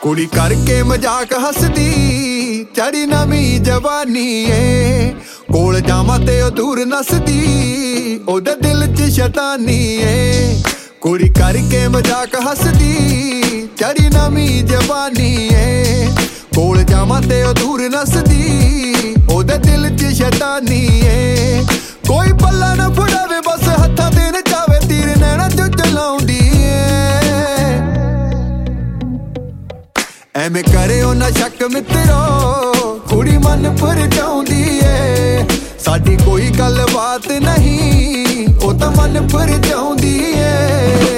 ਕੁੜੀ ਕਰਕੇ ਮਜ਼ਾਕ ਹੱਸਦੀ ਚੜੀ ਨਵੀਂ ਜਵਾਨੀ ਏ। ਕੋਲ ਜਾਵਾਂ ਤੇ ਉਹ ਦੂਰ ਨੱਸਦੀ ਉਹਦੇ ਦਿਲ 'ਚ ਸ਼ੈਤਾਨੀ ਏ। ਕੁੜੀ ਕਰਕੇ ਮਜ਼ਾਕ ਹੱਸਦੀ ਚੜੀ ਨਵੀਂ ਜਵਾਨੀ ਏ। ਕੋਲ ਜਾਵਾਂ ਤੇ ਉਹ ਦੂਰ ਨੱਸਦੀ ਉਹਦੇ ਦਿਲ 'ਚ ਸ਼ੈਤਾਨੀ ਏ। ਕੋਈ ਪੱਲਾ ਨਾ ਫੜਾਵੇ ਬਸ ਹੱਥਾਂ ਤੇ ਨਚਾਵੇ ਤੀਰ ਨੈਣਾ 'ਚੋਂ ਚਲਾਉਂਦੀ ਐਵੇਂ ਕਰਿਓ ਨਾ ਸ਼ੱਕ ਮਿੱਤਰੋ ਕੁੜੀ ਮਨ ਪਰਚਾਉਂਦੀ ਏ। ਸਾਡੀ ਕੋਈ ਗੱਲਬਾਤ ਨਹੀਂ ਉਹ ਤਾਂ ਮਨ ਪਰਚਾਉਂਦੀ ਏ।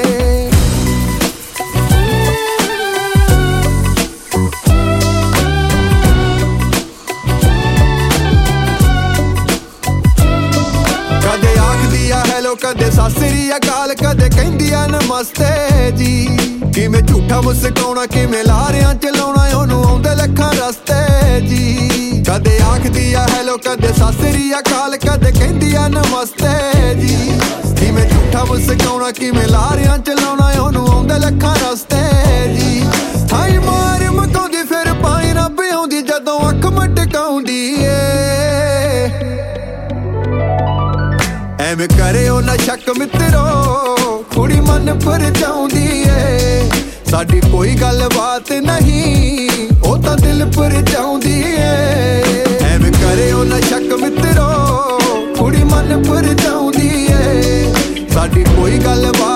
ਕਦੇ ਆਖਦੀ ਆ ਹੈਲੋ ਕਦੇ ਸਤਿ ਸ੍ਰੀ ਅਕਾਲ ਕਦੇ ਕਹਿੰਦੀ ਆ ਨਮਸਤੇ ਜੀ। ਕਿਵੇਂ ਝੂਠਾ ਮੁਸਕਾਉਣਾ ਕਿਵੇਂ ਲਾਰਿਆਂ ਚਲਾਉਣਾ ਉਹਨੂੰ ਆਉਂਦੇ ਲੱਖਾਂ ਰਸਤੇ ਜੀ। ਕਦੇ ਆਖਦੀ ਆ ਹੈਲੋ ਕਦੇ ਸਤਿ ਸ੍ਰੀ ਅਕਾਲ ਕਦੇ ਕਹਿੰਦੀ ਆ ਨਮਸਤੇ ਜੀ। ਕਿਵੇਂ ਝੂਠਾ ਮੁਸਕਾਉਣਾ ਕਿਵੇਂ ਲਾਰਿਆਂ ਚਲਾਉਣਾ ਉਹਨੂੰ ਆਉਂਦੇ ਲੱਖਾਂ ਰਸਤੇ ਜੀ। ਹਾਈ ਮਾਰ ਮਕਾਉਂਦੀ ਫਿਰ ਪਾਣੀ ਨਾ ਪਿਆਉਂਦੀ ਜਦੋਂ ਅੱਖ ਮਟਕਾਉਂਦੀ ਏ। ਐਵੇਂ ਕਰਿਓ ਨਾ ਸ਼ੱਕ ਮਿੱਤਰੋ ਕੁੜੀ ਮਨ ਪਰਚਾਉਂਦੀ ਏ। ਸਾਡੀ ਕੋਈ ਗੱਲਬਾਤ ਨਹੀਂ ਉਹ ਤਾਂ ਦਿਲ ਪਰਚਾਉਂਦੀ ਏ। ਐਵੇਂ ਕਰਿਓ ਨਾ ਸ਼ੱਕ ਮਿੱਤਰੋ ਕੁੜੀ ਮਨ ਪਰਚਾਉਂਦੀ ਏ। ਸਾਡੀ ਕੋਈ ਗੱਲਬਾਤ